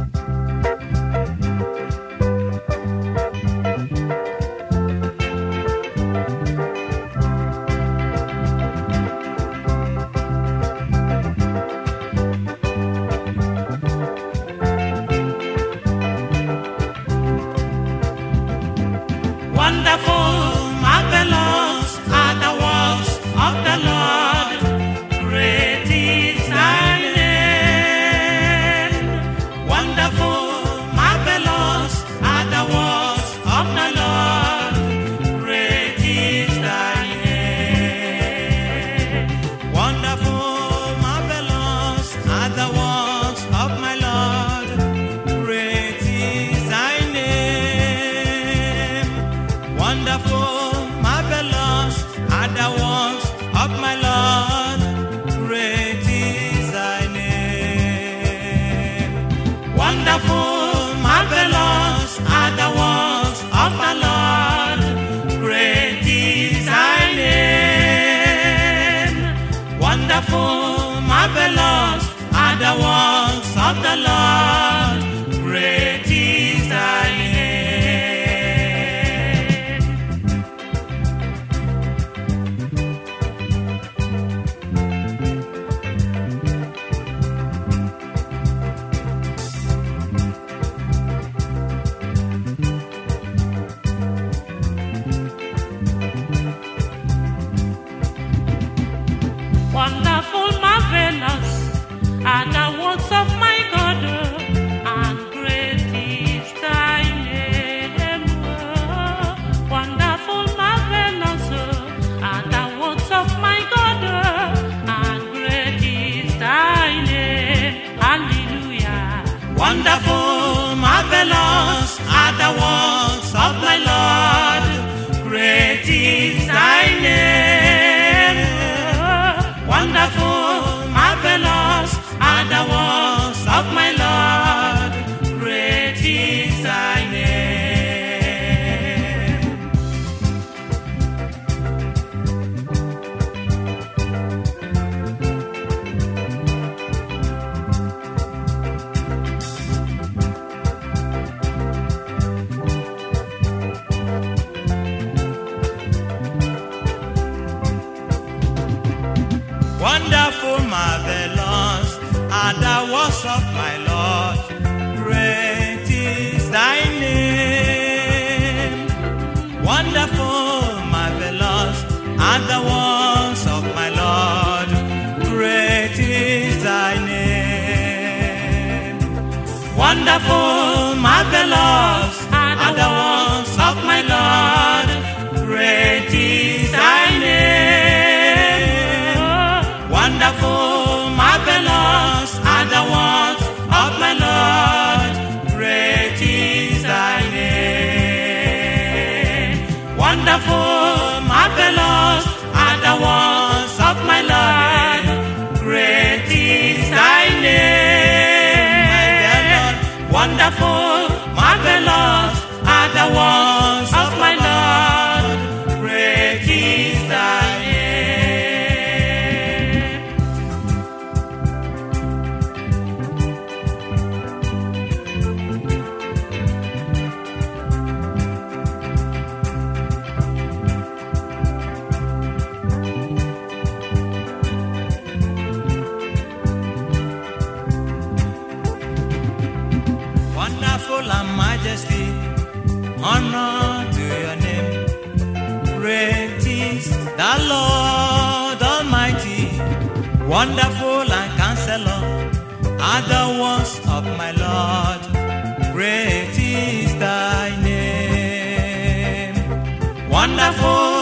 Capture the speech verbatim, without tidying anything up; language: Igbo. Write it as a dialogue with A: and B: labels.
A: Marvelous are the works of the Lord. Great is thy name.
B: Wonderful, marvelous are the works of my God, and great is thy name. Wonderful, marvelous are the works of my God, and great is thy name. Hallelujah.
A: Wonderful, marvelous are the works of my Lord. Great is thy name. Wonderful, marvelous are the works of my Lord. Great is thy name. Wonderful, marvelous are the works of my Lord. Great is thy name. Wonderful, marvelous are the works of my Lord. Great is thy name. Wonderful, marvelous are the works of my Lord. Great is thy name. Wonderful, marvelous are the works of my Lord. Great is thy name. Wonderful, marvelous are the works of my Lord. Great is thy name. Wonderful, marvelous are the works of my Lord. Great is thy name. Wonderful and majesty, honor to your name. Great is the Lord Almighty. Wonderful and counselor are the works of my Lord. Great is thy name. Wonderful